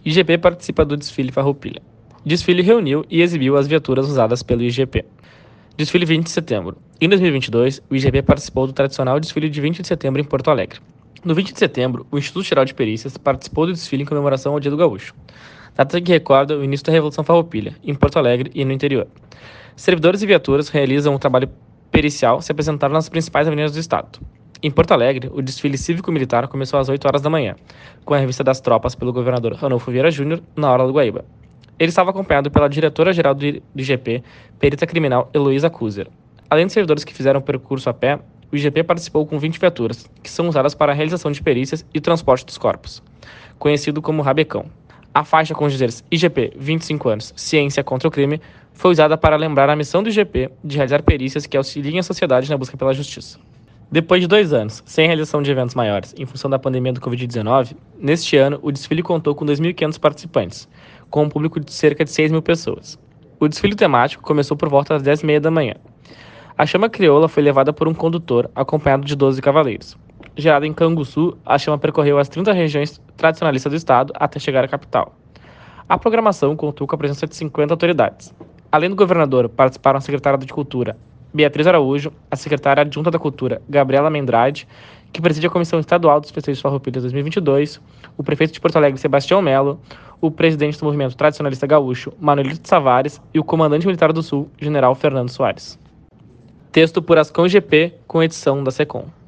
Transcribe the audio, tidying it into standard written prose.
IGP participa do desfile Farroupilha. Desfile reuniu e exibiu as viaturas usadas pelo IGP. Desfile 20 de setembro. Em 2022, o IGP participou do tradicional desfile de 20 de setembro em Porto Alegre. No 20 de setembro, o Instituto Geral de Perícias participou do desfile em comemoração ao Dia do Gaúcho, data que recorda o início da Revolução Farroupilha, em Porto Alegre e no interior. Servidores e viaturas realizam um trabalho pericial se apresentaram nas principais avenidas do estado. Em Porto Alegre, o desfile cívico-militar começou às 8 horas da manhã, com a revista das tropas pelo governador Ranulfo Vieira Júnior na Orla do Guaíba. Ele estava acompanhado pela diretora-geral do IGP, perita criminal Heloísa Kuzer. Além dos servidores que fizeram o percurso a pé, o IGP participou com 20 viaturas, que são usadas para a realização de perícias e transporte dos corpos, conhecido como rabecão. A faixa com os dizeres IGP 25 anos, Ciência contra o Crime, foi usada para lembrar a missão do IGP de realizar perícias que auxiliem a sociedade na busca pela justiça. Depois de 2 anos, sem realização de eventos maiores, em função da pandemia do Covid-19, neste ano o desfile contou com 2.500 participantes, com um público de cerca de 6.000 pessoas. O desfile temático começou por volta das 10h30 da manhã. A chama crioula foi levada por um condutor, acompanhado de 12 cavaleiros. Gerada em Canguçu, a chama percorreu as 30 regiões tradicionalistas do estado até chegar à capital. A programação contou com a presença de 50 autoridades. Além do governador, participaram a secretária de Cultura, Beatriz Araújo, a secretária adjunta da Cultura, Gabriela Mendrade, que preside a Comissão Estadual dos Festejos Farroupilha 2022, o prefeito de Porto Alegre, Sebastião Melo, o presidente do Movimento Tradicionalista Gaúcho, Manuelito Tavares, e o comandante militar do Sul, general Fernando Soares. Texto por Ascom GP, com edição da SECOM.